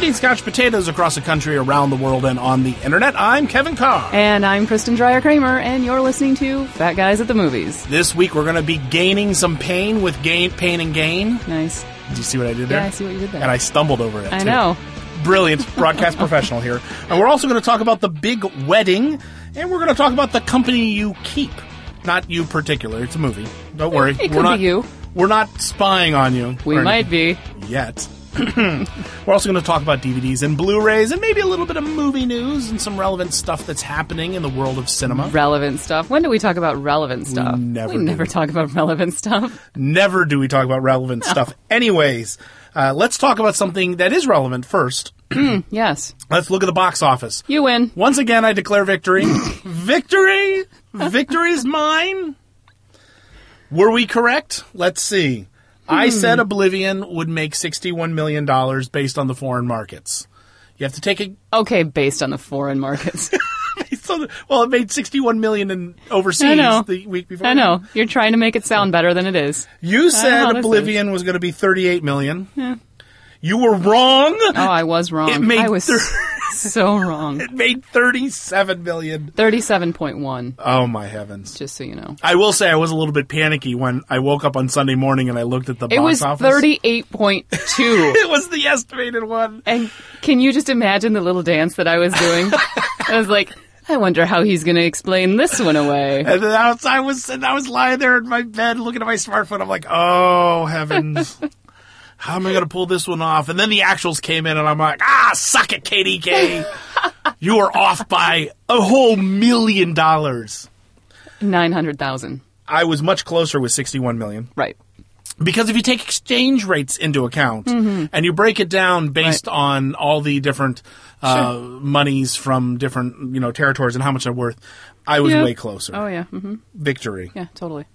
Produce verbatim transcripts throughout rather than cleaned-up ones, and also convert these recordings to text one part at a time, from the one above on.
Eating couch potatoes across the country, around the world, and on the internet. I'm Kevin Carr. And I'm Kristen Dreyer-Kramer, and you're listening to Fat Guys at the Movies. This week we're going to be gaining some pain with gain, pain and gain. Nice. Did you see what I did there? Yeah, I see what you did there. And I stumbled over it, I too. know. Brilliant. Broadcast professional here. And we're also going to talk about the big wedding, and we're going to talk about the company you keep. Not you particular. It's a movie. Don't worry. It could we're not, be you. We're not spying on you. We might be. Yet. We're also going to talk about D V Ds and Blu-rays and maybe a little bit of movie news and some relevant stuff that's happening in the world of cinema. Relevant stuff. When do we talk about relevant stuff? We never We do. never talk about relevant stuff. Never do we talk about relevant No. stuff. Anyways, uh, let's talk about something that is relevant first. Yes. Let's look at the box office. You win. Once again, I declare victory. Victory! Victory is mine. Were we correct? Let's see. I said Oblivion would make sixty-one million dollars based on the foreign markets. You have to take a... Okay, based on the foreign markets. based on the, well, it made sixty-one million dollars in overseas I know. the week before. I know. You're trying to make it sound better than it is. You said how this Oblivion was going to be thirty-eight million dollars. Yeah. You were wrong. Oh, I was wrong. It made I was thir- so wrong. It made thirty-seven million dollars. thirty-seven point one, Oh, my heavens. just so you know. I will say I was a little bit panicky when I woke up on Sunday morning and I looked at the It box was office. thirty-eight point two. It was the estimated one. And can you just imagine the little dance that I was doing? I was like, I wonder how he's going to explain this one away. And then I was, I was, I was lying there in my bed looking at my smartphone. I'm like, oh, heavens. How am I going to pull this one off? And then the actuals came in and I'm like, ah, suck it, K D K. You are off by a whole million dollars. nine hundred thousand. I was much closer with sixty-one million. Right. Because if you take exchange rates into account Mm-hmm. and you break it down based Right. on all the different uh, Sure. monies from different, you know, territories and how much they're worth, I was Yeah. way closer. Oh, yeah. hmm Victory. Yeah, totally.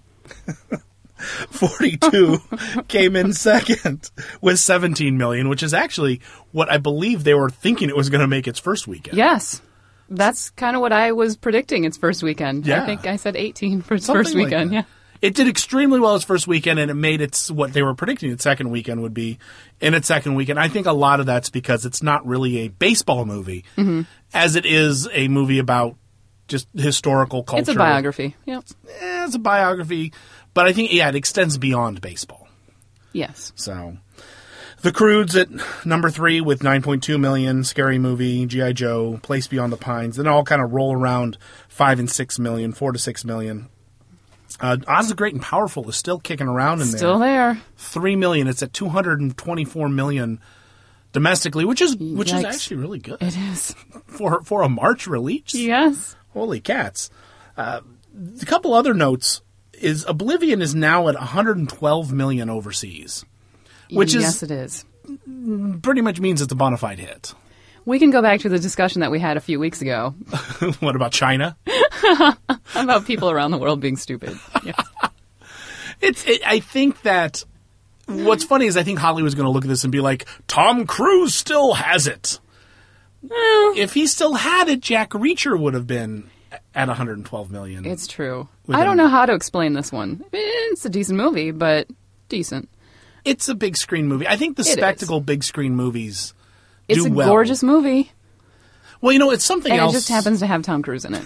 forty-two came in second with seventeen million, which is actually what I believe they were thinking it was going to make its first weekend. Yes. That's kind of what I was predicting its first weekend. Yeah. I think I said eighteen for its Something first like weekend. that. Yeah. It did extremely well its first weekend, and it made its what they were predicting its second weekend would be in its second weekend. I think a lot of that's because it's not really a baseball movie, Mm-hmm. as it is a movie about just historical culture. It's a biography. Yep. Eh, it's a biography, but I think, yeah, it extends beyond baseball. Yes. So, The Croods at number three with nine point two million, Scary Movie, G I. Joe, Place Beyond the Pines. Then all kind of roll around five and six million, four to six million. Uh, Oz the Great and Powerful is still kicking around in Still there. there. Three million. It's at two hundred twenty-four million domestically, which is which is Yikes. actually really good It is. for for a March release. Yes. Holy cats! Uh, a couple other notes is Oblivion is now at one hundred twelve million overseas, which yes, is it is. pretty much means it's a bona fide hit. We can go back to the discussion that we had a few weeks ago What about China? about people around the world being stupid. Yes. It's. It, I think that what's funny is I think Hollywood's going to look at this and be like, Tom Cruise still has it. Well, If he still had it, Jack Reacher would have been at one hundred twelve million. it's true. Within- I don't know how to explain this one. It's a decent movie, but decent. It's a big screen movie. I think the It spectacle big screen movies It's do a well. gorgeous movie, Well, you know, it's something and else. it just happens to have Tom Cruise in it.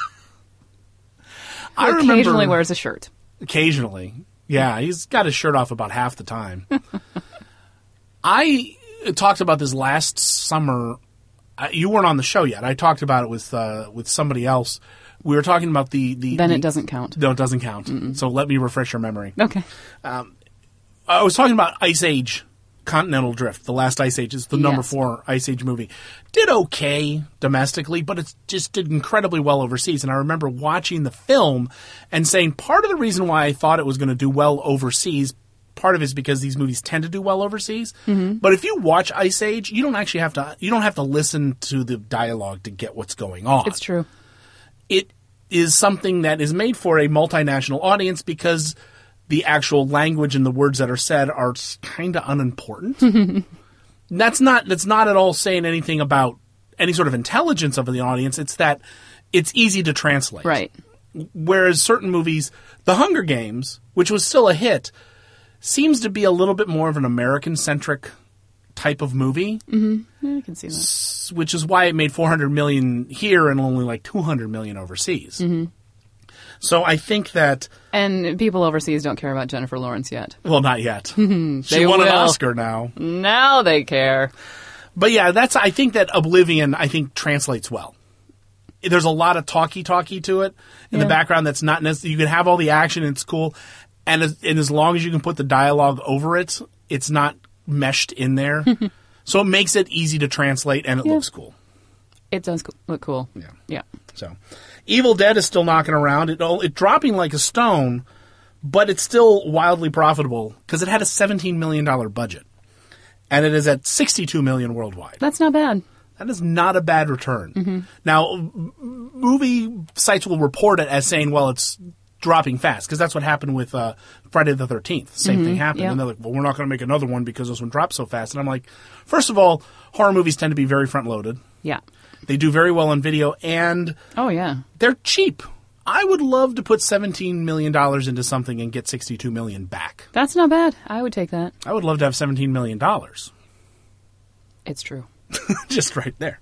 I Who remember, occasionally wears a shirt. Occasionally. Yeah, he's got his shirt off about half the time. I talked about this last summer. Uh, you weren't on the show yet. I talked about it with uh, with somebody else. We were talking about the... the Then the, it doesn't count. No, it doesn't count. So let me refresh your memory. Okay. I was talking about Ice Age, Continental Drift. The last Ice Age is the number Yes. four Ice Age movie. Did okay domestically, but it just did incredibly well overseas. And I remember watching the film and saying part of the reason why I thought it was going to do well overseas, part of it is because these movies tend to do well overseas. Mm-hmm. But if you watch Ice Age, you don't actually have to. You don't have to listen to the dialogue to get what's going on. It's true. It is something that is made for a multinational audience because the actual language and the words that are said are kind of unimportant. that's not that's not at all saying anything about any sort of intelligence of the audience. It's that it's easy to translate. Right. Whereas certain movies, The Hunger Games, which was still a hit, seems to be a little bit more of an American-centric type of movie, Mm-hmm. Yeah, I can see that. which is why it made four hundred million here and only like two hundred million overseas. Mm-hmm. So I think that, And people overseas don't care about Jennifer Lawrence yet. well, not yet. She They won an will. Oscar now. Now they care. But yeah, that's, I think that Oblivion, I think, translates well. There's a lot of talky-talky to it in Yeah. the background that's not necessarily, you can have all the action, it's cool. And as, and as long as you can put the dialogue over it, it's not meshed in there. So it makes it easy to translate and it Yeah. looks cool. It does co- look cool. Yeah. Yeah. So, Evil Dead is still knocking around. It, it dropping like a stone, but it's still wildly profitable because it had a seventeen million dollars budget. And it is at sixty-two million dollars worldwide. That's not bad. That is not a bad return. Mm-hmm. Now, m- movie sites will report it as saying, well, it's dropping fast, because that's what happened with uh, Friday the thirteenth. Same thing happened. yeah. And they're like, well, we're not going to make another one because this one dropped so fast. And I'm like, first of all, horror movies tend to be very front-loaded. Yeah. They do very well on video, and Oh, yeah. they're cheap. I would love to put seventeen million dollars into something and get sixty-two million dollars back. That's not bad. I would take that. I would love to have seventeen million dollars. It's true. Just right there.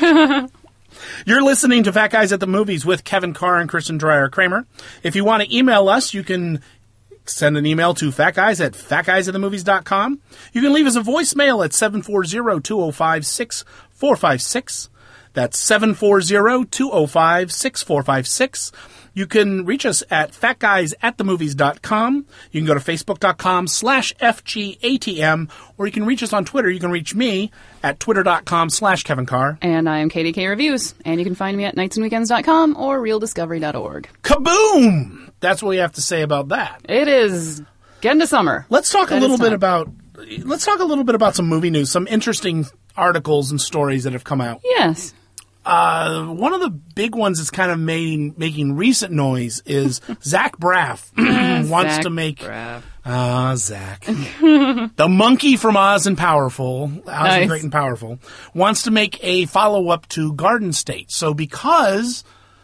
You're listening to Fat Guys at the Movies with Kevin Carr and Kristen Dreyer Kramer. If you want to email us, you can send an email to fatguys at fatguysatthemovies dot com. You can leave us a voicemail at seven four zero, two zero five, six four five six. That's seven four zero, two zero five, six four five six. You can reach us at fatguys at the movies dot com. You can go to facebook.com slash FGATM, or you can reach us on Twitter. You can reach me at twitter.com slash Kevin Carr. And I am Katie K Reviews. And you can find me at nights and weekends dot com or real discovery dot org. Kaboom! That's what we have to say about that. It is getting to summer. Let's talk That a little is bit time. about let's talk a little bit about some movie news, some interesting articles and stories that have come out. Yes. Uh, one of the big ones that's kind of made, making recent noise is Zach Braff wants Zach to make Braff. Ah, Zach. The monkey from Oz and Powerful, Oz Nice. and Great and Powerful, wants to make a follow-up to Garden State. So because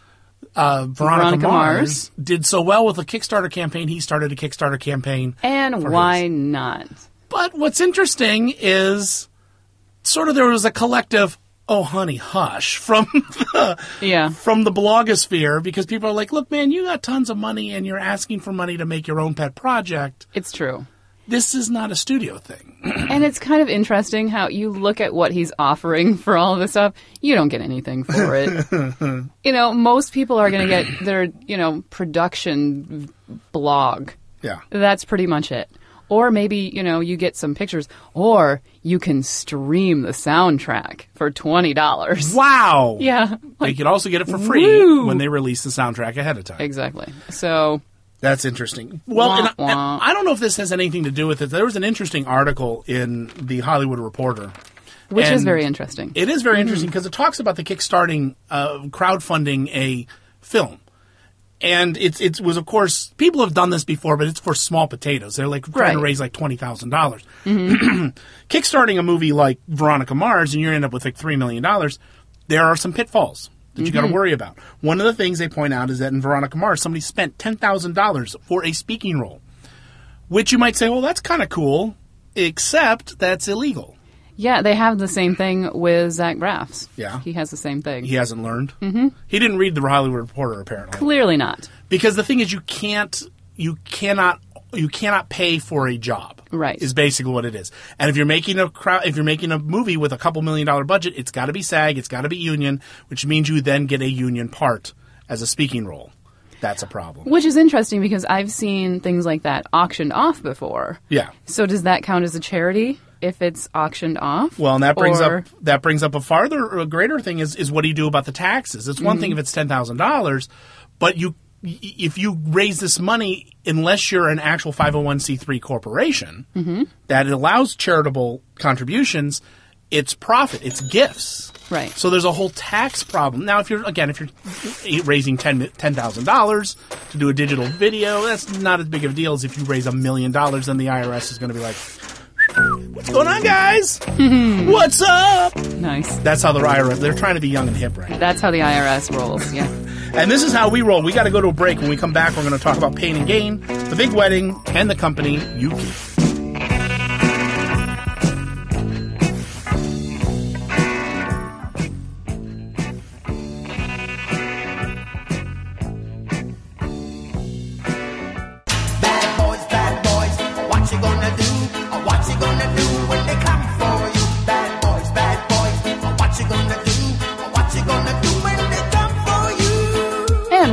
uh, Veronica, Veronica Mars, Mars. did so well with the Kickstarter campaign, he started a Kickstarter campaign. And for why his. not? But what's interesting is sort of there was a collective, oh, honey, hush, from the, Yeah. from the blogosphere, because people are like, look, man, you got tons of money and you're asking for money to make your own pet project. It's true. This is not a studio thing. And it's kind of interesting how you look at what he's offering for all of this stuff. You don't get anything for it. You know, most people are going to get their, you know, production blog. Yeah. That's pretty much it. Or maybe, you know, you get some pictures. Or you can stream the soundtrack for twenty dollars. Wow. Yeah. They could also get it for free Woo. when they release the soundtrack ahead of time. Exactly. So, That's interesting. Well, Wah, and, I- wah. and I don't know if this has anything to do with it. There was an interesting article in the Hollywood Reporter. which is And very interesting. It is very interesting because it talks about the kickstarting, uh, crowdfunding a film. And it's it was, of course, people have done this before, but it's for small potatoes. They're like trying to Right. raise like twenty thousand dollars. Kickstarting a movie like Veronica Mars, and you end up with like three million dollars, there are some pitfalls that you got to worry about. One of the things they point out is that in Veronica Mars, somebody spent ten thousand dollars for a speaking role, which you might say, well, that's kind of cool, except that's illegal. Yeah, they have the same thing with Zach Braff's. Yeah. He has the same thing. He hasn't learned. Mm-hmm. He didn't read the Hollywood Reporter, apparently. Clearly not. Because the thing is, you can't, you cannot, you cannot pay for a job. Right. Is basically what it is. And if you're making a crowd, if you're making a movie with a couple million dollar budget, it's got to be SAG, it's got to be union, which means you then get a union part as a speaking role. That's a problem. Which is interesting because I've seen things like that auctioned off before. Yeah. So does that count as a charity if it's auctioned off? Well, and that brings Or- up that brings up a farther, a greater thing is is what do you do about the taxes? It's one thing if it's ten thousand dollars, but you if you raise this money, unless you're an actual five oh one c three corporation that allows charitable contributions, it's profit, it's gifts. Right. So there's a whole tax problem. Now, if you're again, if you're raising ten ten thousand dollars to do a digital video, that's not as big of a deal as if you raise a million dollars. Then the I R S is going to be like, "What's going on, guys? What's up?" Nice. That's how the I R S. They're trying to be young and hip, right? That's how the I R S rolls, yeah. And this is how we roll. We got to go to a break. When we come back, we're going to talk about Pain and Gain, The Big Wedding, and the company Yuki.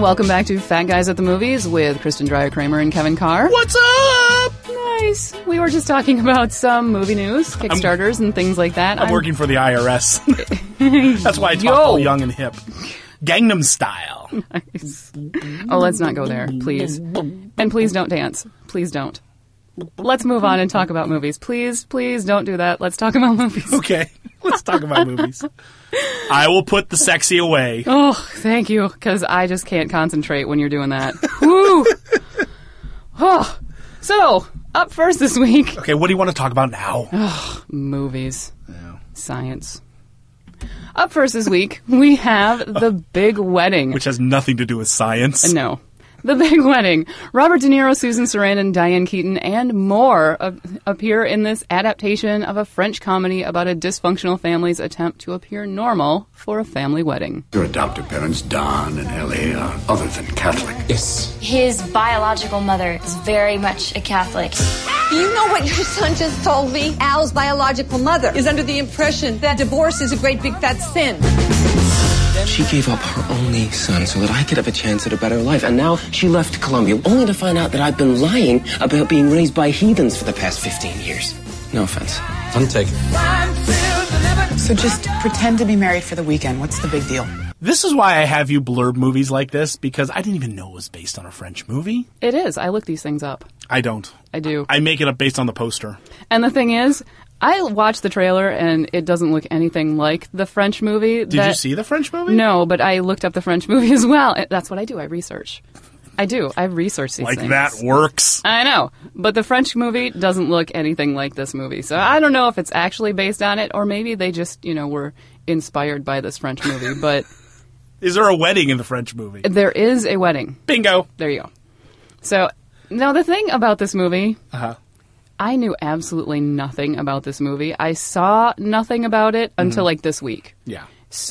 welcome back to Fat Guys at the Movies with Kristen Dreyer Kramer and Kevin Carr. What's up? Nice. We were just talking about some movie news, Kickstarters, I'm, and things like that. I'm, I'm working for the I R S. That's why I talk Yo. all young and hip. Gangnam Style. Nice. Oh, let's not go there, please. And please don't dance. Please don't. Let's move on and talk about movies. Please, please don't do that. Let's talk about movies. Okay, let's talk about movies. I will put the sexy away. Oh, thank you, because I just can't concentrate when you're doing that. Woo! Oh. So, up first this week. Okay, what do you want to talk about now? Oh, movies. Yeah. Science. Up first this week, we have The Big Wedding. Which has nothing to do with science. No. The Big Wedding. Robert De Niro, Susan Sarandon, Diane Keaton, and more uh, appear in this adaptation of a French comedy about a dysfunctional family's attempt to appear normal for a family wedding. Your adoptive parents, Don and Ellie, are other than Catholic. Yes. His biological mother is very much a Catholic. You know what your son just told me? Al's biological mother is under the impression that divorce is a great big fat sin. She gave up her only son so that I could have a chance at a better life. And now she left Colombia, only to find out that I've been lying about being raised by heathens for the past fifteen years. No offense. I'm taken. So just pretend to be married for the weekend. What's the big deal? This is why I have you blurb movies like this, because I didn't even know it was based on a French movie. It is. I look these things up. I don't. I do. I make it up based on the poster. And the thing is, I watched the trailer, and it doesn't look anything like the French movie. Did you see the French movie? No, but I looked up the French movie as well. That's what I do. I research. I do. I research these like things. Like that works. I know. But the French movie doesn't look anything like this movie. So I don't know if it's actually based on it, or maybe they just, you know, were inspired by this French movie. But is there a wedding in the French movie? There is a wedding. Bingo. There you go. So, now the thing about this movie... Uh-huh. I knew absolutely nothing about this movie. I saw nothing about it until, mm-hmm. like, this week. Yeah.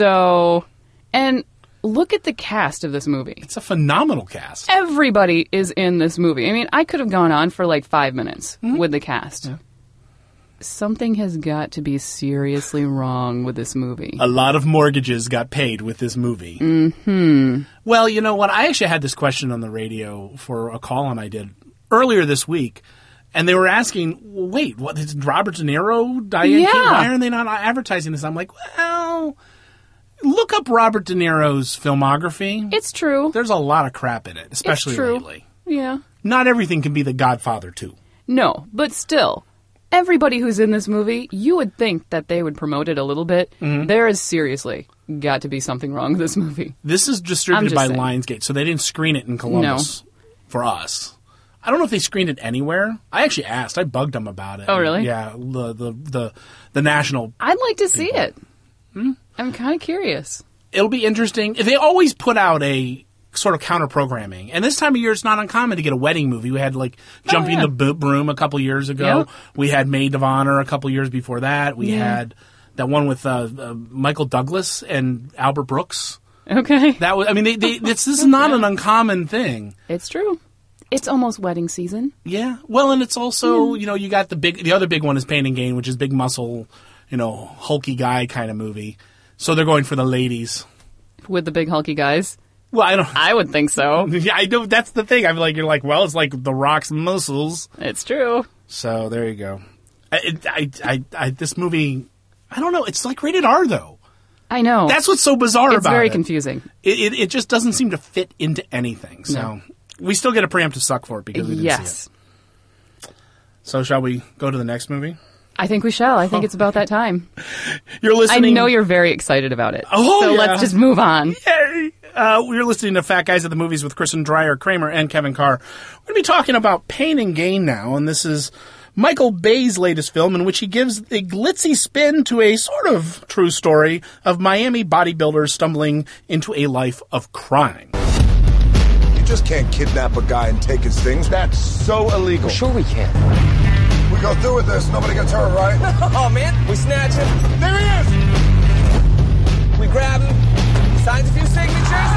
So, and look at the cast of this movie. It's a phenomenal cast. Everybody is in this movie. I mean, I could have gone on for, like, five minutes mm-hmm. with the cast. Yeah. Something has got to be seriously wrong with this movie. A lot of mortgages got paid with this movie. Mm-hmm. Well, you know what? I actually had this question on the radio for a call-in I did earlier this week. And they were asking, well, wait, what is Robert De Niro, Diane yeah. Keaton? Why are they not advertising this? I'm like, well, look up Robert De Niro's filmography. It's true. There's a lot of crap in it, especially it's true. lately. Yeah. Not everything can be The Godfather, too. No, but still, everybody who's in this movie, you would think that they would promote it a little bit. Mm-hmm. There is seriously got to be something wrong with this movie. This is distributed by saying. Lionsgate, so they didn't screen it in Columbus no. for us. I don't know if they screened it anywhere. I actually asked. I bugged them about it. Oh, really? Yeah, the the the, the national. I'd like to see people. it. Hmm? I'm kind of curious. It'll be interesting. They always put out a sort of counter programming, and this time of year it's not uncommon to get a wedding movie. We had like Jumping oh, yeah. the Bo- Broom a couple years ago. Yep. We had Maid of Honor a couple years before that. We yeah. had that one with uh, uh, Michael Douglas and Albert Brooks. Okay, that was. I mean, they, they, it's, this is not an uncommon thing. It's true. It's almost wedding season. Yeah. Well, and it's also, yeah. you know, you got the big, the other big one is Pain and Gain, which is big muscle, you know, hulky guy kind of movie. So they're going for the ladies. With the big hulky guys? Well, I don't. I would think so. Yeah, I know. That's the thing. I'm like, you're like, well, it's like The Rock's muscles. It's true. So there you go. I, I, I, I this movie, I don't know. It's like rated R though. I know. That's what's so bizarre it's about it. It's very confusing. It, it, it just doesn't seem to fit into anything. So. No. We still get a preemptive suck for it because we didn't yes. see it. So shall we go to the next movie? I think we shall. I think oh. it's about that time. You're listening. I know you're very excited about it. Oh, so yeah. let's just move on. Yay. Uh, you're listening to Fat Guys at the Movies with Kristen Dreyer, Kramer, and Kevin Carr. We're going to be talking about Pain and Gain now, and this is Michael Bay's latest film in which he gives a glitzy spin to a sort of true story of Miami bodybuilders stumbling into a life of crime. Just can't kidnap a guy and take his things. That's so illegal. Well, sure we can. We go through with this. Nobody gets hurt, right? Oh, man. We snatch him. There he is. We grab him. He signs a few signatures.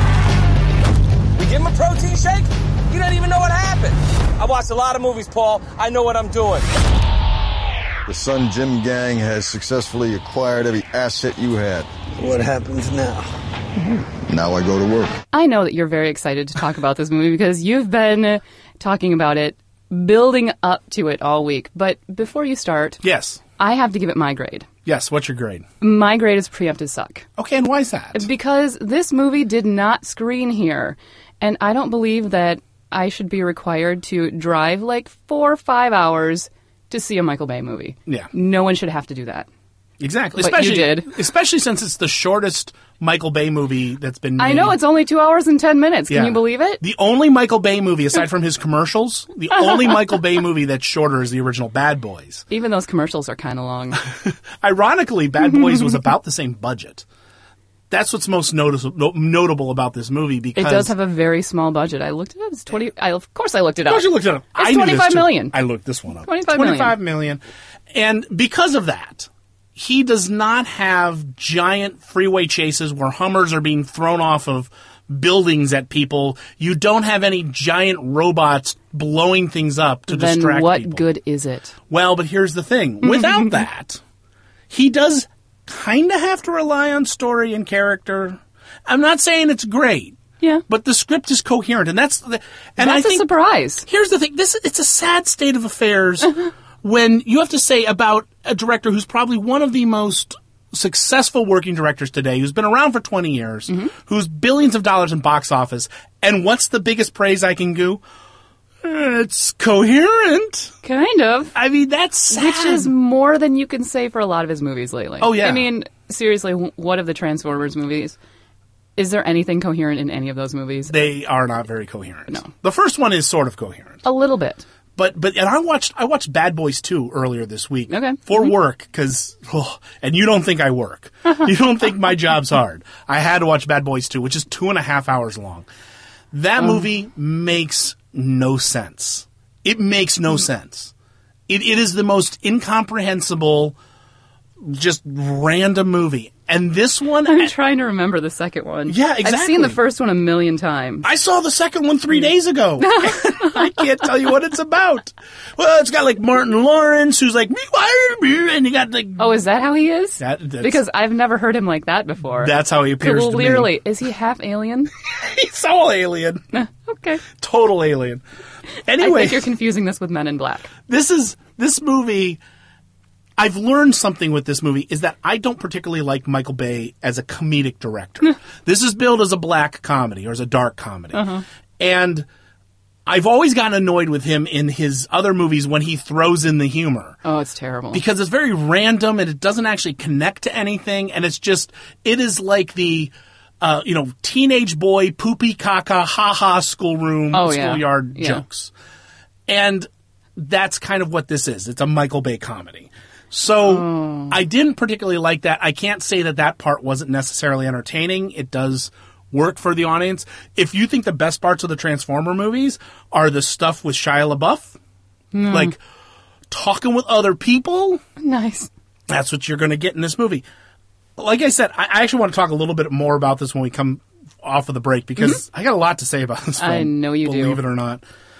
We give him a protein shake. He doesn't even know what happened. I watched a lot of movies, Paul. I know what I'm doing. The Sun Gym gang has successfully acquired every asset you had. What happens now? Now I go to work. I know that you're very excited to talk about this movie because you've been talking about it, building up to it all week. But before you start, yes, I have to give it my grade. Yes, what's your grade? My grade is preemptive suck. Okay, and why is that? Because this movie did not screen here, and I don't believe that I should be required to drive like four or five hours to see a Michael Bay movie. Yeah. No one should have to do that. Exactly. But especially, you did. Especially since it's the shortest Michael Bay movie that's been made. I know, it's only two hours and ten minutes. Can Yeah. you believe it? The only Michael Bay movie, aside from his commercials, the only Michael Bay movie that's shorter is the original Bad Boys. Even those commercials are kind of long. Ironically, Bad Boys was about the same budget. That's what's most notice- no- notable about this movie because... It does have a very small budget. I looked it up. It's twenty. I, of course I looked it up. Of course you looked it up. It's I knew this twenty-five too. million. I looked this one up. twenty-five million. twenty-five million. And because of that, he does not have giant freeway chases where Hummers are being thrown off of buildings at people. You don't have any giant robots blowing things up to Then distract what people. good is it? Well, but here's the thing. Without that, he does kind of have to rely on story and character. I'm not saying it's great. Yeah. But the script is coherent, and that's the, and That's I a think surprise. Here's the thing: this it's a sad state of affairs when you have to say about a director who's probably one of the most successful working directors today, who's been around for twenty years, Mm-hmm. who's billions of dollars in box office, and what's the biggest praise I can do? It's coherent. Kind of. I mean, that's sad. Which is more than you can say for a lot of his movies lately. Oh, yeah. I mean, seriously, wh- what of the Transformers movies? Is there anything coherent in any of those movies? They are not very coherent. No. The first one is sort of coherent. A little bit. But but and I watched I watched Bad Boys two earlier this week Okay. for Mhm. work because oh, and you don't think I work, you don't think my job's hard. I had to watch Bad Boys two, which is two and a half hours long. That Oh. movie makes no sense. It makes no sense. It it is the most incomprehensible, just random movie. And this one, I'm trying to remember the second one. Yeah, I've exactly. seen the first one a million times. I saw the second one three days ago. I can't tell you what it's about. Well, it's got like Martin Lawrence, who's like, and you got like. Oh, is that how he is? That, that's, Because I've never heard him like that before. that's how he appears to me. Clearly. Is he half alien? He's all alien. Okay. Total alien. I Anyway, think you're confusing this with Men in Black. this is this movie. I've learned something with this movie is that I don't particularly like Michael Bay as a comedic director. This is billed as a black comedy or as a dark comedy. Uh-huh. And I've always gotten annoyed with him in his other movies when he throws in the humor. Oh, it's terrible. Because it's very random and it doesn't actually connect to anything. And it's just, it is like the, uh, you know, teenage boy, poopy caca, ha ha schoolroom, Oh, yeah. schoolyard Yeah. jokes. And that's kind of what this is. It's a Michael Bay comedy. So Oh. I didn't particularly like that. I can't say that that part wasn't necessarily entertaining. It does work for the audience. If you think the best parts of the Transformer movies are the stuff with Shia LaBeouf, Hmm. like talking with other people, Nice. that's what you're going to get in this movie. Like I said, I I actually want to talk a little bit more about this when we come off of the break because I got a lot to say about this film. I know you do. believe it or not.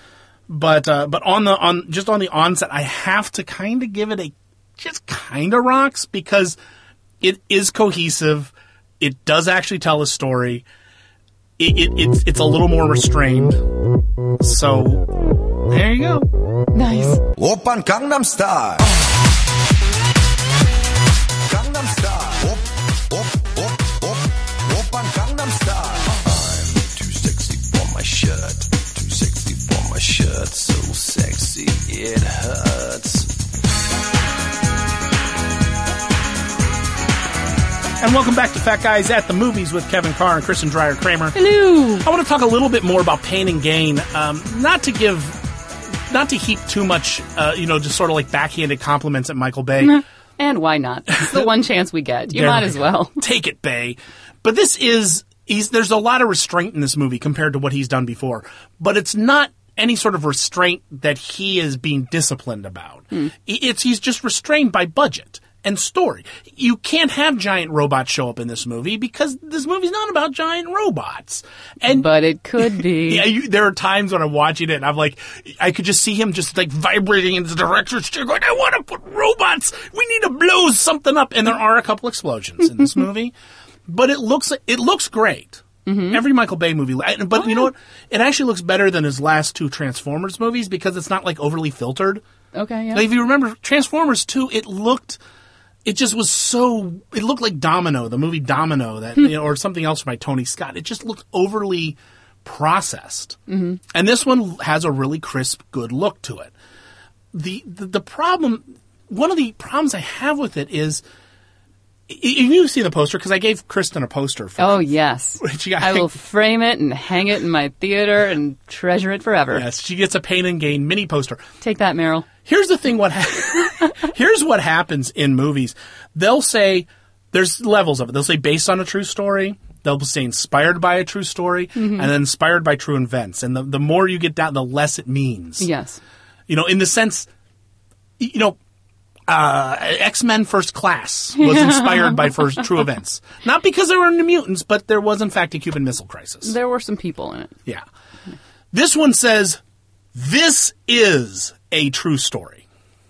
But uh, but on the on just on the onset, I have to kind of give it a just kind of rocks because it is cohesive. It does actually tell a story. It, it it's it's a little more restrained. So there you go. Nice. Oppan Gangnam Style. Gangnam Style. Op, op, op, op. Oppan Gangnam Style. I'm too sexy for my shirt. Too sexy for my shirt. So sexy it hurts. And welcome back to Fat Guys at the Movies with Kevin Carr and Kristen Dreyer Kramer. Hello. I want to talk a little bit more about Pain and Gain. Um, not to give, not to heap too much, uh, you know, just sort of like backhanded compliments at Michael Bay. And why not? It's the one chance we get. You There might we as go. well. Take it, Bay. But this is, he's, there's a lot of restraint in this movie compared to what he's done before. But it's not any sort of restraint that he is being disciplined about. Hmm. It's, he's just restrained by budget and story. You can't have giant robots show up in this movie because this movie's not about giant robots. And But it could be. yeah, you, there are times when I'm watching it and I'm like, I could just see him just like vibrating in the director's chair going, I want to put robots. We need to blow something up. And there are a couple explosions in this movie. but it looks it looks great. Mm-hmm. Every Michael Bay movie, but oh, you know what? It actually looks better than his last two Transformers movies because it's not like overly filtered. Okay, yeah. Like, if you remember Transformers two, it looked, it just was so, it looked like Domino, the movie Domino, that you know, or something else by Tony Scott. It just looked overly processed, mm-hmm. and this one has a really crisp, good look to it. The, the the problem, one of the problems I have with it is. You've seen the poster, because I gave Kristen a poster. For oh, yes. Got, I will frame it and hang it in my theater and treasure it forever. Yes, she gets a Pain and Gain mini poster. Take that, Meryl. Here's the thing, what ha- here's what happens in movies. They'll say, there's levels of it. They'll say based on a true story. They'll say inspired by a true story. Mm-hmm. And then inspired by true events. And the, the more you get down, the less it means. Yes. You know, in the sense, you know, Uh, X-Men First Class was inspired by first true events. Not because there were any mutants, but there was, in fact, a Cuban Missile Crisis. There were some people in it. Yeah. This one says, this is a true story.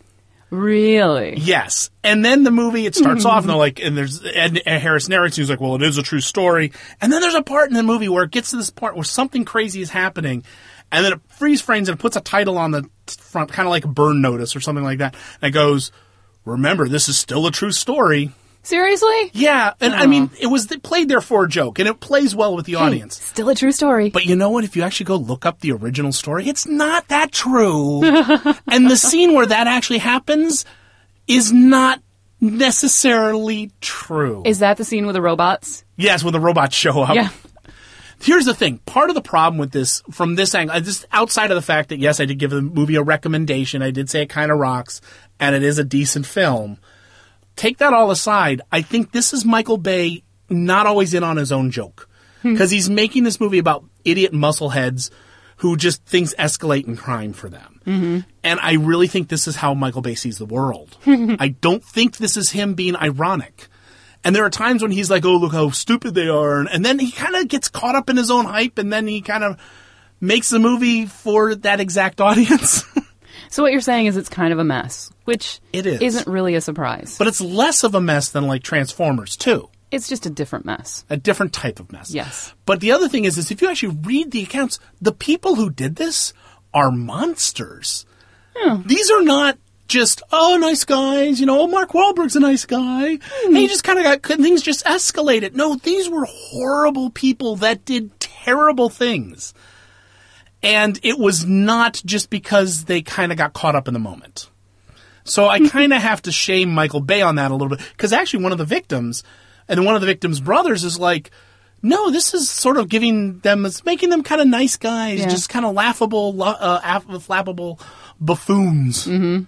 Really? Yes. And then the movie, it starts off, and they're like, and there's, Ed, Ed Harris narrates, he's like, well, it is a true story. And then there's a part in the movie where it gets to this part where something crazy is happening, and then it freeze frames and it puts a title on the front, kind of like a burn notice or something like that. And it goes, remember, this is still a true story. Seriously? Yeah, and Aww. I mean, it was it played there for a joke, and it plays well with the hey, audience. Still a true story. But you know what? If you actually go look up the original story, it's not that true. And the scene where that actually happens is not necessarily true. Is that the scene with the robots? Yes, when the robots show up. Yeah. Here's the thing. Part of the problem with this, from this angle, just outside of the fact that, yes, I did give the movie a recommendation. I did say it kind of rocks, and it is a decent film. Take that all aside, I think this is Michael Bay not always in on his own joke. Because he's making this movie about idiot muscleheads who just things escalate in crime for them. Mm-hmm. And I really think this is how Michael Bay sees the world. I don't think this is him being ironic. And there are times when he's like, oh, look how stupid they are. And then he kind of gets caught up in his own hype, and then he kind of makes the movie for that exact audience. So what you're saying is it's kind of a mess, which it is. Isn't really a surprise. But it's less of a mess than like Transformers two. It's just a different mess. A different type of mess. Yes. But the other thing is, is if you actually read the accounts, the people who did this are monsters. Yeah. These are not just, oh, nice guys, you know, oh, Mark Wahlberg's a nice guy. Mm. He just kind of got, things just escalated. No, these were horrible people that did terrible things. And it was not just because they kind of got caught up in the moment. So I kind of have to shame Michael Bay on that a little bit. Because actually one of the victims, and one of the victims' brothers is like, no, this is sort of giving them, it's making them kind of nice guys, yeah. just kind of laughable, uh, laughable buffoons. Mm-hmm.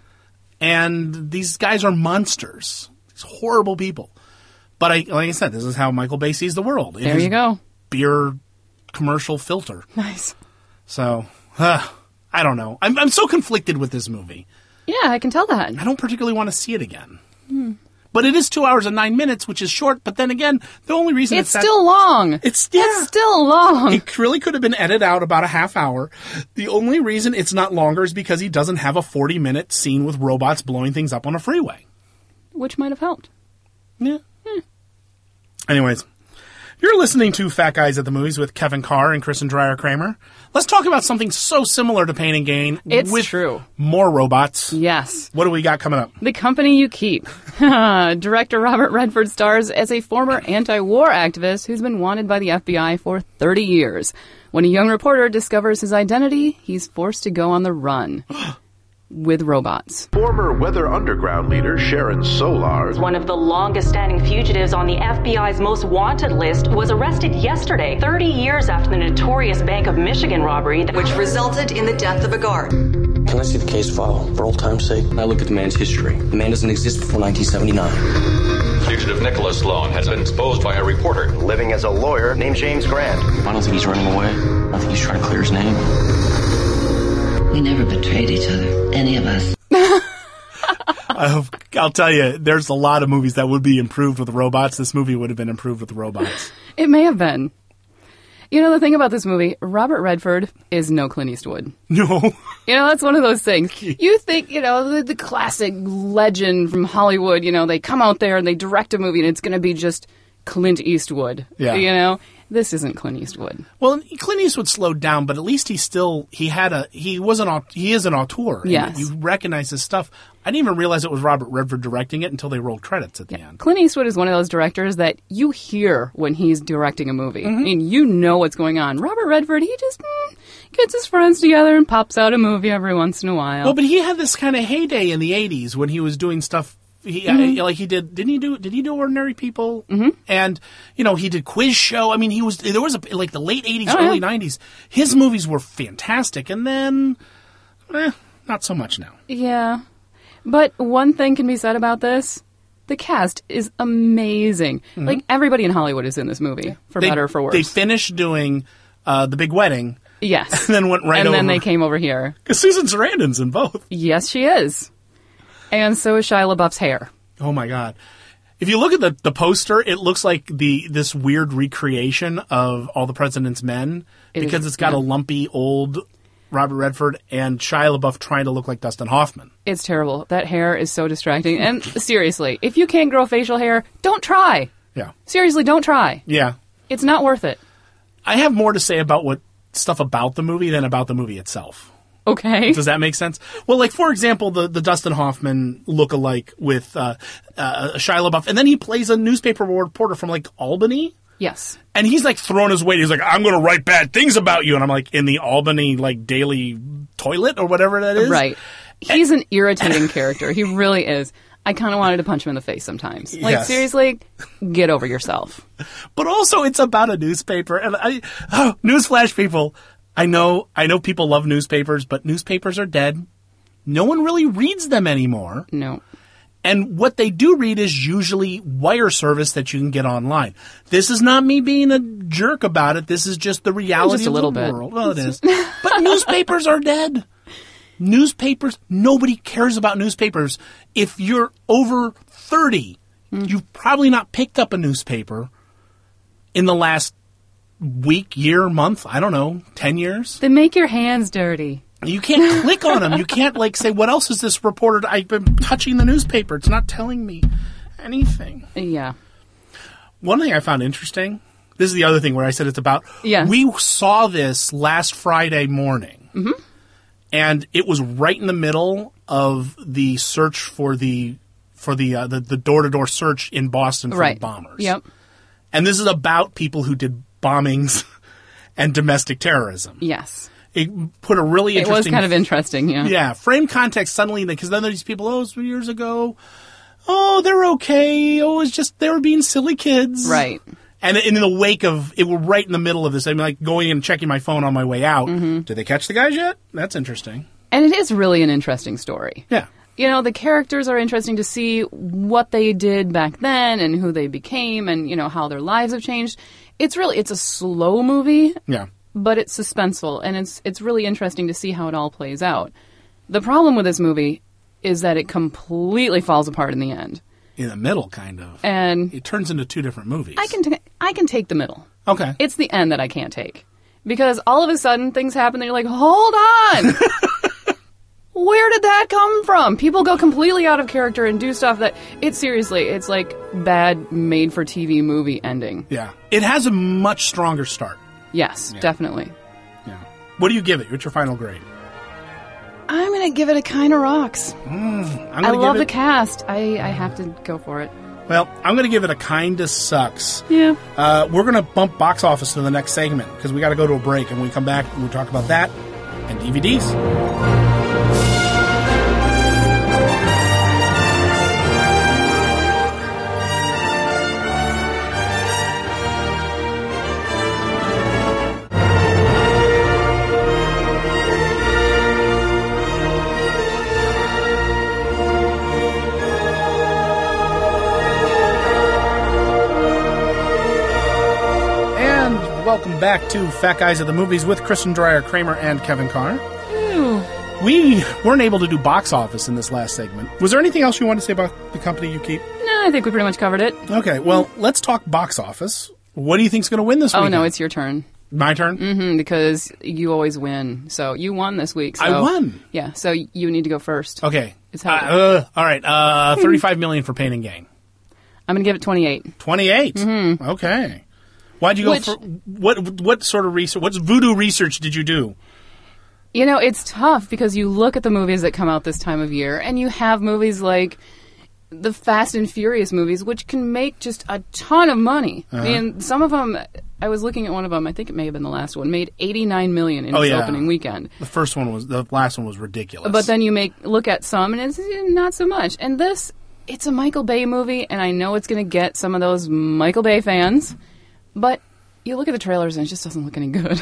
And these guys are monsters. These horrible people. But I, like I said, this is how Michael Bay sees the world. There you go. Beer commercial filter. Nice. So, uh, I don't know. I'm, I'm so conflicted with this movie. Yeah, I can tell that. I don't particularly want to see it again. Hmm. But it is two hours and nine minutes, which is short. But then again, the only reason it's, it's still that, long. It's yeah, it's still long. It really could have been edited out about a half hour. The only reason it's not longer is because he doesn't have a forty minute scene with robots blowing things up on a freeway, which might have helped. Yeah. Hmm. Anyways, you're listening to Fat Guys at the Movies with Kevin Carr and Kristen Dreyer-Kramer. Let's talk about something so similar to Pain and Gain. It's with true. More robots. Yes. What do we got coming up? The Company You Keep. Director Robert Redford stars as a former anti-war activist who's been wanted by the F B I for thirty years. When a young reporter discovers his identity, he's forced to go on the run. With robots. Former Weather Underground leader Sharon Solar, one of the longest-standing fugitives on the F B I's most wanted list, was arrested yesterday, thirty years after the notorious Bank of Michigan robbery, which resulted in the death of a guard. Can I see the case file, for old time's sake? I look at the man's history. The man doesn't exist before nineteen seventy-nine. Fugitive Nicholas Sloan has been exposed by a reporter living as a lawyer named James Grant. I don't think he's running away. I think he's trying to clear his name. We never betrayed each other, any of us. I'll, I'll tell you, there's a lot of movies that would be improved with robots. This movie would have been improved with robots. It may have been. You know, the thing about this movie, Robert Redford is no Clint Eastwood. No. You know, that's one of those things. You think, you know, the, the classic legend from Hollywood, you know, they come out there and they direct a movie and it's going to be just Clint Eastwood. Yeah. You know, this isn't Clint Eastwood. Well, Clint Eastwood slowed down, but at least he still he had a he was an au- he is an auteur. and Yes. you recognize his stuff. I didn't even realize it was Robert Redford directing it until they rolled credits at the end. Clint Eastwood is one of those directors that you hear when he's directing a movie. Mm-hmm. I mean, you know what's going on. Robert Redford, he just mm, gets his friends together and pops out a movie every once in a while. Well, but he had this kind of heyday in the eighties when he was doing stuff. He, Mhm. uh, like he did, didn't he do? Did he do Ordinary People? Mm-hmm. And you know, he did Quiz Show. I mean, he was there was a, like the late eighties, Oh, yeah. early nineties. His movies were fantastic, and then, eh, not so much now. Yeah. But one thing can be said about this. The cast is amazing. Mhm. Like, everybody in Hollywood is in this movie, for They- better or for worse. They finished doing uh, The Big Wedding. Yes. And then went right and over. then they came over here. Because Susan Sarandon's in both. Yes, she is. And so is Shia LaBeouf's hair. Oh my God. If you look at the, the poster, it looks like the this weird recreation of All the President's Men It because is, it's got yeah. a lumpy old Robert Redford and Shia LaBeouf trying to look like Dustin Hoffman. It's terrible. That hair is so distracting. And seriously, if you can't grow facial hair, don't try. Yeah. Seriously, don't try. Yeah. It's not worth it. I have more to say about what stuff about the movie than about the movie itself. Okay. Does that make sense? Well, like, for example, the, the Dustin Hoffman look-alike with uh, uh, Shia LaBeouf, and then he plays a newspaper reporter from, like, Albany. Yes. And he's, like, throwing his weight. He's like, I'm going to write bad things about you. And I'm like, in the Albany, like, daily toilet or whatever that is? Right. He's an irritating character. He really is. I kind of wanted to punch him in the face sometimes. Like, Yes. seriously, get over yourself. But also, it's about a newspaper. And I, oh, newsflash, people. I know, I know people love newspapers, but newspapers are dead. No one really reads them anymore. No. And what they do read is usually wire service that you can get online. This is not me being a jerk about it. This is just the reality Just a of little the bit. world. Well, it is. But newspapers are dead. Newspapers, nobody cares about newspapers. If you're over thirty, Mm. you've probably not picked up a newspaper in the last week, year, month, I don't know, ten years. Then make your hands dirty. You can't click on them. You can't, like, say, what else is this reported? I've been touching the newspaper. It's not telling me anything. Yeah. One thing I found interesting, this is the other thing where I said it's about, Yes. we saw this last Friday morning, Mm-hmm. and it was right in the middle of the search for the for the uh, the, the door-to-door search in Boston for Right. the bombers. Yep. And this is about people who did bombings and domestic terrorism. Yes. It put a really It was interesting... kind of interesting, yeah. Yeah, frame context suddenly, because then these people, oh, it was three years ago. Oh, they're okay. Oh, it's just, they were being silly kids. Right. And in the wake of, it were right in the middle of this. I'm like going and checking my phone on my way out. Mm-hmm. Did they catch the guys yet? That's interesting. And it is really an interesting story. Yeah. You know, the characters are interesting to see what they did back then and who they became and, you know, how their lives have changed. It's really, it's a slow movie. Yeah. But it's suspenseful, and it's it's really interesting to see how it all plays out. The problem with this movie is that it completely falls apart in the end. In the middle, kind of. And it turns into two different movies. I can t- I can take the middle. Okay. It's the end that I can't take. Because all of a sudden things happen and you're like, hold on! Where did that come from? People go completely out of character and do stuff that, it's seriously, it's like bad made-for-T V movie ending. Yeah. It has a much stronger start. Yes, Yeah. definitely. Yeah. What do you give it? What's your final grade? I'm going to give it a kind of rocks. Mm, I'm I gonna love give the it, cast. I, I have to go for it. Well, I'm going to give it a kinda sucks. Yeah. Uh, we're going to bump box office to the next segment because we got to go to a break. And when we come back, we'll talk about that and D V Ds. Welcome back to Fat Guys at the Movies with Kristen Dreyer Kramer and Kevin Carr. Ew. We weren't able to do box office in this last segment. Was there anything else you wanted to say about the company you keep? No, I think we pretty much covered it. Okay, well, let's talk box office. What do you think's going to win this week? Oh, no, it's your turn. My turn? Mm-hmm, because you always win. So you won this week. So, I won? Yeah, so you need to go first. Okay. It's how uh, uh, all right, uh, thirty-five million dollars for Pain and Gain. I'm going to give it twenty-eight. twenty-eight? Mm-hmm. Okay. Why'd you go Which, for... What, what sort of research... What voodoo research did you do? You know, it's tough because you look at the movies that come out this time of year, and you have movies like the Fast and Furious movies, which can make just a ton of money. Uh-huh. I mean, some of them... I was looking at one of them, I think it may have been the last one, made eighty-nine million dollars in oh, its yeah. opening weekend. The first one was... The last one was ridiculous. But then you make look at some, and it's eh, not so much. And this, it's a Michael Bay movie, and I know it's going to get some of those Michael Bay fans, but you look at the trailers, and it just doesn't look any good.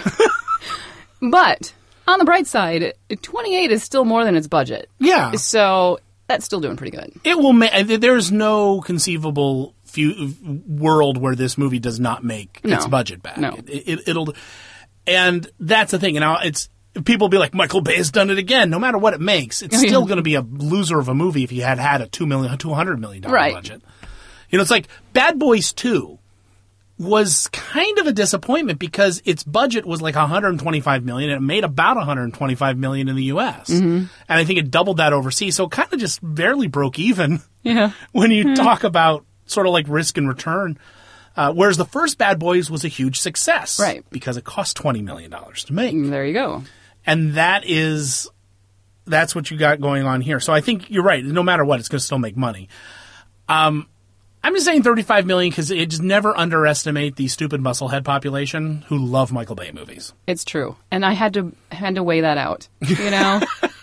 But, on the bright side, twenty-eight is still more than its budget. Yeah. So, that's still doing pretty good. It will make... There's no conceivable... Few, world where this movie does not make no. its budget back. No. It, it, it'll, and that's the thing. And now it's people will be like, Michael Bay has done it again. No matter what it makes, it's Oh, still yeah. going to be a loser of a movie if he had had a two million, two hundred million dollar right. budget. You know, it's like Bad Boys Two was kind of a disappointment because its budget was like one hundred twenty-five million and it made about one hundred twenty-five million in the U S Mm-hmm. And I think it doubled that overseas. So it kind of just barely broke even. Yeah. When you Hmm. talk about sort of like risk and return. Uh, whereas the first Bad Boys was a huge success. Right. Because it cost twenty million dollars to make. There you go. And that is, that's what you got going on here. So I think you're right. No matter what, it's going to still make money. Um, I'm just saying thirty-five million dollars because it just never underestimate the stupid musclehead population who love Michael Bay movies. It's true. And I had to had to weigh that out. You know?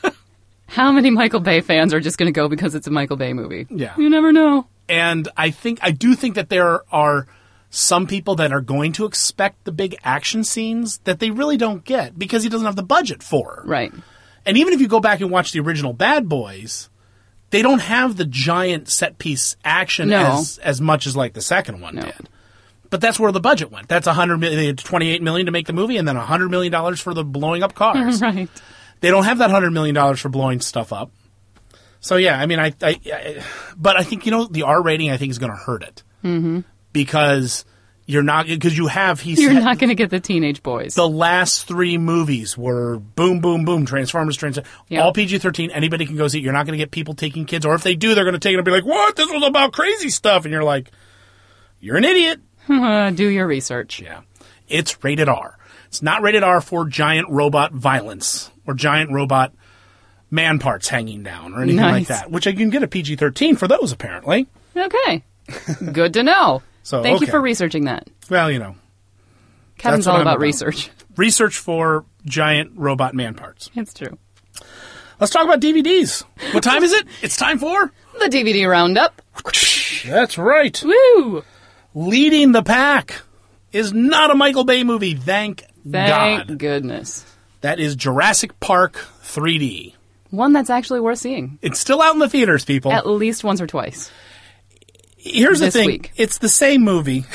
How many Michael Bay fans are just going to go because it's a Michael Bay movie? Yeah. You never know. And I think, I do think that there are some people that are going to expect the big action scenes that they really don't get because he doesn't have the budget for. Right. And even if you go back and watch the original Bad Boys, they don't have the giant set piece action No. as, as much as like the second one did. But that's where the budget went. That's one hundred million, they had twenty-eight million dollars to make the movie and then one hundred million dollars for the blowing up cars. Right. They don't have that one hundred million dollars for blowing stuff up. So yeah, I mean, I, I, I, but I think, you know, the R rating I think is going to hurt it Mm-hmm. because you're not, because you have, he's You're had- not going to get the teenage boys. the last three movies were boom, boom, boom, Transformers, Transformers, Yeah. all P G thirteen, anybody can go see it. You're not going to get people taking kids, or if they do, they're going to take it and be like, what? This was about crazy stuff. And you're like, you're an idiot. Do your research. Yeah. It's rated R. It's not rated R for giant robot violence or giant robot man parts hanging down or anything like Nice. that, which I can get a P G thirteen for those, apparently. Okay. Good to know. So, Thank you okay. for researching that. Well, you know. Kevin's That's what all I'm about, about. research. Research for giant robot man parts. It's true. Let's talk about D V Ds. What time is it? It's time for... The D V D roundup. That's right. Woo! Leading the pack is not a Michael Bay movie, thank, Thank God. goodness. That is Jurassic Park three D. One that's actually worth seeing. It's still out in the theaters, people. At least once or twice. Here's this the thing. week. It's the same movie.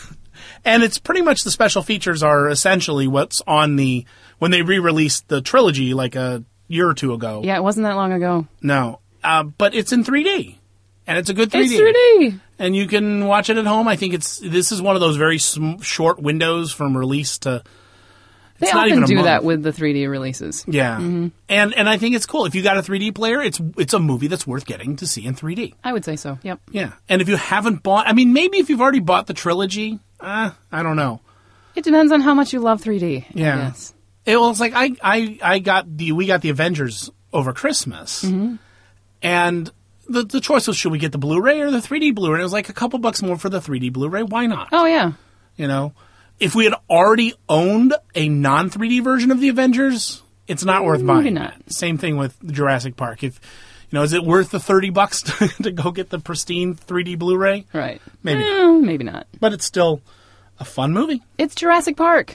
And it's pretty much the special features are essentially what's on the... When they re-released the trilogy like a year or two ago. Yeah, it wasn't that long ago. No. Uh, but it's in three D. And it's a good three D. It's three D. And you can watch it at home. I think it's... This is one of those very sm- short windows from release to... They It's not even often a do month. that with the three D releases. Yeah. Mm-hmm. And and I think it's cool. If you got a three D player, it's it's a movie that's worth getting to see in three D. I would say so, yep. Yeah. And if you haven't bought... I mean, maybe if you've already bought the trilogy, uh, I don't know. It depends on how much you love three D. Yeah. Yes. It was like I, I, I got the... We got the Avengers over Christmas. Mm-hmm. And the the choice was, should we get the Blu-ray or the three D Blu-ray? And it was like a couple bucks more for the three D Blu-ray. Why not? Oh, yeah. You know? If we had already owned a non three D version of the Avengers, it's not worth buying. Maybe not. That. Same thing with Jurassic Park. If you know, is it worth the thirty bucks to, to go get the pristine three D Blu-ray? Right. Maybe. Eh, maybe not. But it's still a fun movie. It's Jurassic Park.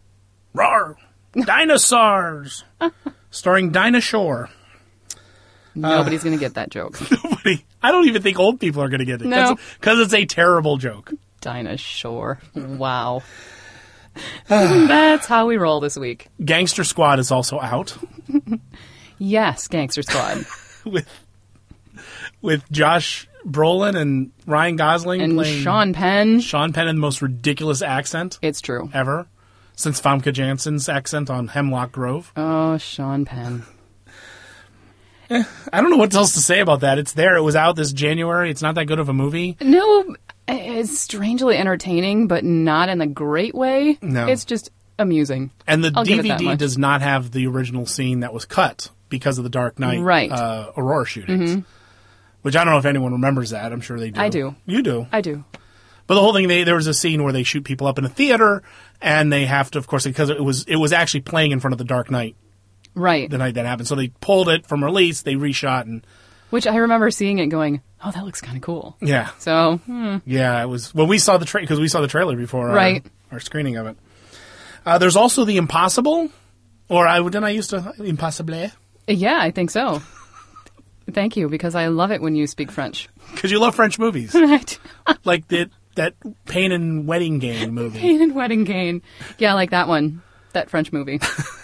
Rawr! Dinosaurs! Starring Dinah Shore. Nobody's going to get that joke. Nobody. I don't even think old people are going to get it. No. Because it's a terrible joke. Dinah Shore. Wow. That's how we roll this week. Gangster Squad is also out. Yes, Gangster Squad. with with Josh Brolin and Ryan Gosling And playing Sean Penn. Sean Penn in the most ridiculous accent It's true. ever since Famke Janssen's accent on Hemlock Grove. Oh, Sean Penn. I don't know what else to say about that. It's there. It was out this January. It's not that good of a movie. No, It's strangely entertaining, but not in a great way. No. It's just amusing. And the I'll give it D V that D much. does not have the original scene that was cut because of the Dark Knight Right. uh, Aurora shootings. Mm-hmm. Which I don't know if anyone remembers that. I'm sure they do. I do. You do. I do. But the whole thing, they, there was a scene where they shoot people up in a theater, and they have to, of course, because it was it was actually playing in front of the Dark Knight Right. the night that happened. So they pulled it from release, they reshot, and Which I remember seeing it going, oh, that looks kind of cool. yeah, So, hmm. yeah, it was. Well, we saw the trailer because we saw the trailer before our, Right. our screening of it. Uh, there's also The Impossible, or I didn't I used to Impossible Yeah, I think so. Thank you, because I love it when you speak French. because you love French movies, Right. like the that Pain and Wedding Game movie. Pain and Wedding Gain. Yeah, I like that one. That French movie.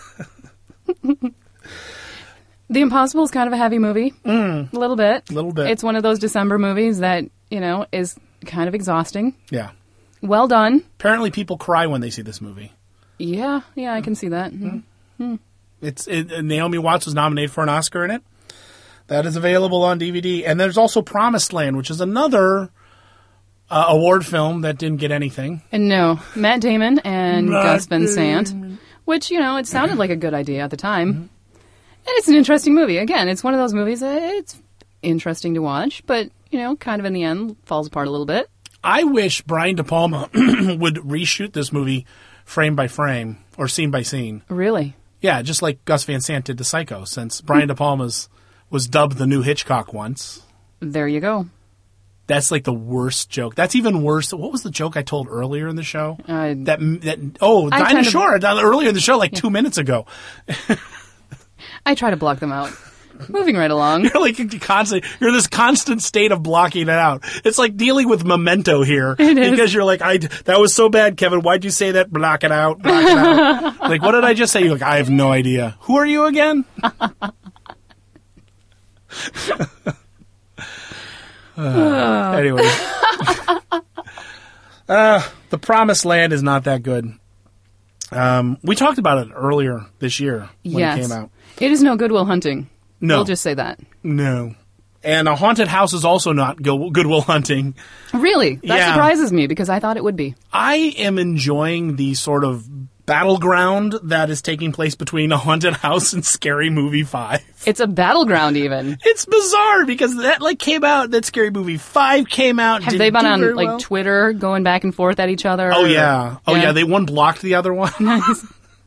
The Impossible is kind of a heavy movie. Mm. A little bit. A little bit. It's one of those December movies that, you know, is kind of exhausting. Yeah. Well done. Apparently, people cry when they see this movie. Yeah, yeah, I can see that. Mm. Hmm. It's it, Naomi Watts was nominated for an Oscar in it. That is available on D V D. And there's also Promised Land, which is another uh, award film that didn't get anything. And no, Matt Damon and Matt Gus Van Sant, Damon. which, you know, it sounded like a good idea at the time. Mm-hmm. And it's an interesting movie. Again, it's one of those movies that it's interesting to watch, but, you know, kind of in the end falls apart a little bit. I wish Brian De Palma would reshoot this movie frame by frame or scene by scene. Really? Yeah, just like Gus Van Sant did to Psycho, since Brian De Palma's was dubbed the new Hitchcock once. There you go. That's like the worst joke. That's even worse. What was the joke I told earlier in the show? Uh, that that oh, I Dinah kind of- Shore earlier in the show, like Yeah. two minutes ago. I try to block them out. Moving right along. You're like constantly. You're in this constant state of blocking it out. It's like dealing with Memento here, It is. because you're like, I that was so bad, Kevin. Why'd you say that? Block it out. Block it out. Like, what did I just say? You're like, I have no idea. Who are you again? uh, anyway, uh, The Promised Land is not that good. Um, we talked about it earlier this year when Yes. it came out. It is no Goodwill Hunting. No. We'll just say that. No. And A Haunted House is also not Go- Goodwill Hunting. Really? That Yeah. surprises me because I thought it would be. I am enjoying the sort of battleground that is taking place between A Haunted House and Scary Movie five. It's a battleground even. It's bizarre because that like came out, that Scary Movie five came out. Have didn't they been do on very like well. Twitter going back and forth at each other? Oh or- yeah. Oh yeah, they one blocked the other one. Nice.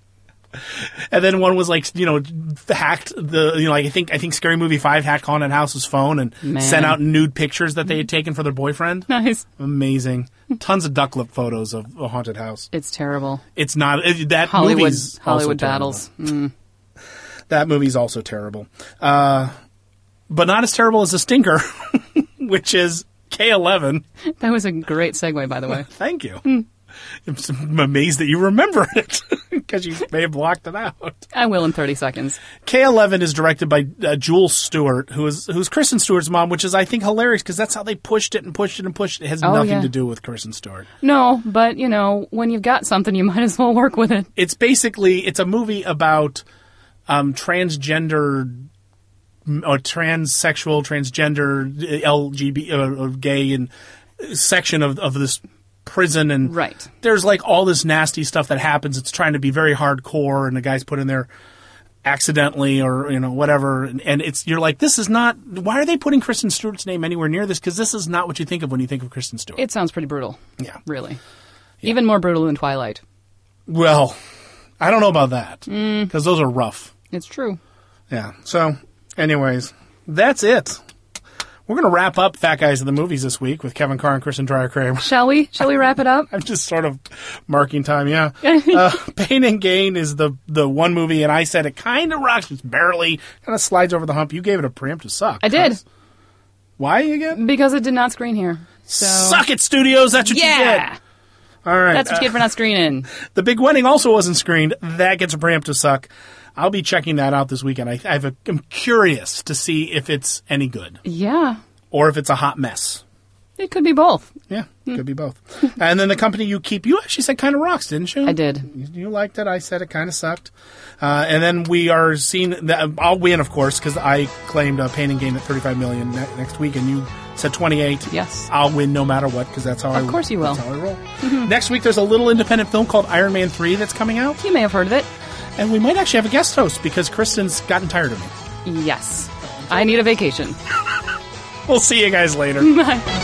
And then one was like, you know, hacked the, you know, like I think I think Scary Movie five hacked Haunted House's phone and Man. sent out nude pictures that they had taken for their boyfriend. Nice. Amazing. Tons of duck lip photos of a haunted house. It's terrible. It's not it, that Hollywood movie's also Hollywood terrible. battles. Mm. That movie's also terrible. Uh, but not as terrible as The Stinker, which is K eleven. That was a great segue, by the way. Thank you. I'm amazed that you remember it because you may have blocked it out. I will in thirty seconds. K eleven is directed by uh, Jules Stewart, who is who's Kristen Stewart's mom, which is I think hilarious because that's how they pushed it and pushed it and pushed it. It has Oh, nothing yeah. to do with Kristen Stewart. No, but, you know, when you've got something, you might as well work with it. It's basically it's a movie about um, transgender or transsexual, transgender, L G B T, uh, gay and section of of this prison, and right. there's like all this nasty stuff that happens. It's trying to be very hardcore, and the guy's put in there accidentally or you know whatever, and, and it's you're like, this is not. Why are they putting Kristen Stewart's name anywhere near this? Because this is not what you think of when you think of Kristen Stewart. It sounds pretty brutal. Yeah, really. Yeah. Even more brutal than Twilight. Well, I don't know about that because Mm. those are rough. It's true. Yeah. So, anyways, that's it. We're going to wrap up Fat Guys of the Movies this week with Kevin Carr and Kristen Dreyer-Kramer. Shall we? Shall we wrap it up? I'm just sort of marking time, yeah. uh, Pain and Gain is the the one movie, and I said it kind of rocks. It's barely, kind of slides over the hump. You gave it a preemptive suck. I did. Why again? Because it did not screen here. So. Suck it, studios. That's what yeah. you get. All right. That's what you get for not screening. The Big Wedding also wasn't screened. That gets a preemptive suck. I'll be checking that out this weekend. I, I have a, I'm curious to see if it's any good. Yeah. Or if it's a hot mess. It could be both. Yeah, it could be both. And then The Company You Keep, you actually said kind of rocks, didn't you? I did. You, you liked it. I said it kind of sucked. Uh, and then we are seeing, that I'll win, of course, because I claimed a Pain and Gain at thirty-five million dollars ne- next week, and you said twenty-eight. Yes. I'll win no matter what, because that's how I Of course you will. That's how I roll. Mm-hmm. Next week, there's a little independent film called Iron Man three that's coming out. You may have heard of it. And we might actually have a guest host, because Kristen's gotten tired of me. Yes. I need a vacation. We'll see you guys later. Bye.